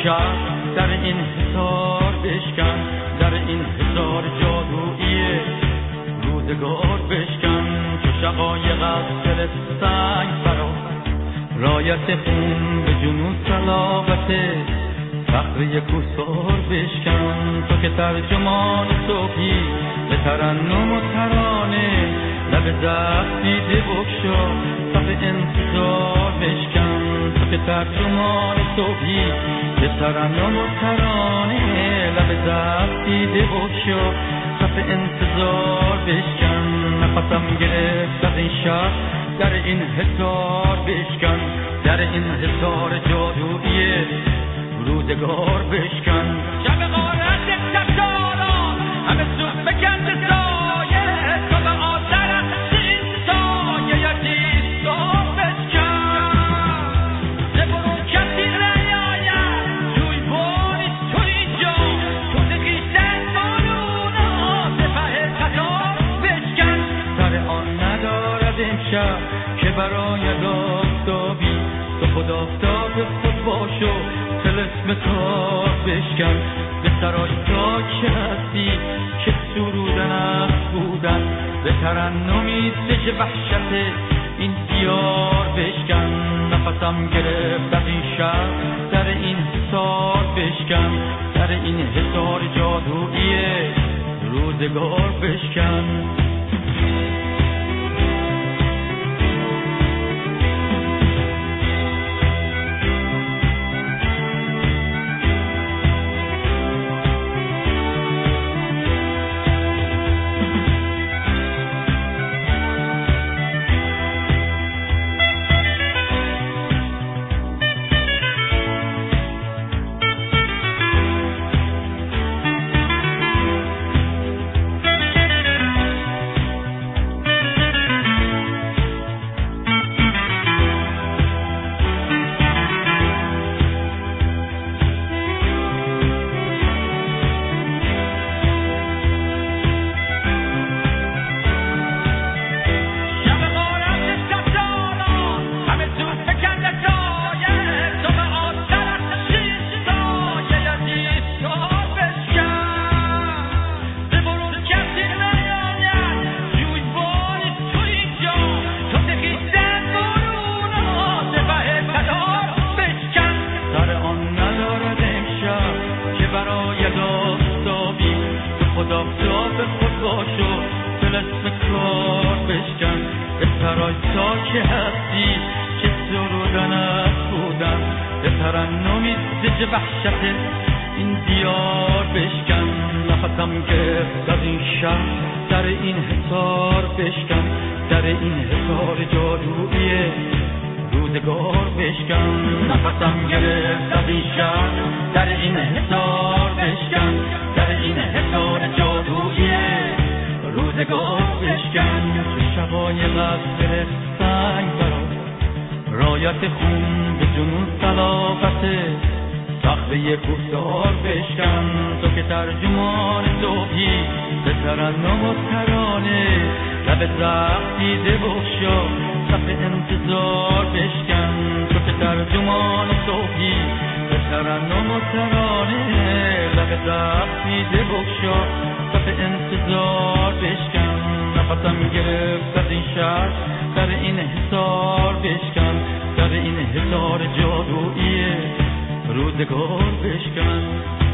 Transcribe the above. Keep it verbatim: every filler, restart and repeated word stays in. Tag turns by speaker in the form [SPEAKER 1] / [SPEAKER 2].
[SPEAKER 1] شب در این حصار بشکن، در این حصار جادویی روزگار بشکن. چو شقایق از دل سنگ برآ، رایت خون به جنون صلابت فقر کوسار بشکن. تو که ترجمان صبحی به ترنم و ترانه، لب زخم دیده بگشا صف انتظار بشکن. تو که ترجمان صبحی به ترنم و ترانه، لب زخم دیده بگشا صف انتظار بشکن. نفسم گرفت از این شب در این حصار بشکن، در این حصار جادویی روزگار بشکن.
[SPEAKER 2] شب غارت تکراران همه سوز بکند سایه، تو به آتر این سایه یکی سار بشکن. ز برون کسی نیاید جوی باری تو اینجا، تو ز خویشتن بالونا سپه قطار بشکن.
[SPEAKER 1] سر آن ندارد امشب که برای آفتابی، تو خود آفتاب خود باشو طلسم کار بشکن. به سرای تا که هستی که سرودن است بودن، به ترنمی دژ وحشت این دیار بشکن. نفسم گرفت از این شب در این حصار بشکن، در این حصار جادویی روزگار بشکن. سرای تا که هستی که سرودن است بودن، به ترنمی دژ وحشت این دیار بشکن. نفسم گرفت از این شب در این حصار بشکن، در این حصار جادویی روزگار بشکن. نفسم گرفت از این شب در این حصار بشکن، در این حصار جادویی روزگار بشکن. شقایق از دل سنگ برآ، رایت خون به جنون صلابت صخره کوهسار بشکن. تو که ترجمان صبحی به ترنم و ترانه، لب زخم دیده بگشا صف انتظار بشکن. تو که ترجمان صبحی به ترنم و ترانه، لب زخم دیده بگشا صف انتظار بشکن. نفسم گرفت از این شب در این حصار بشکن، در این حصار جادویی روزگار بشکن.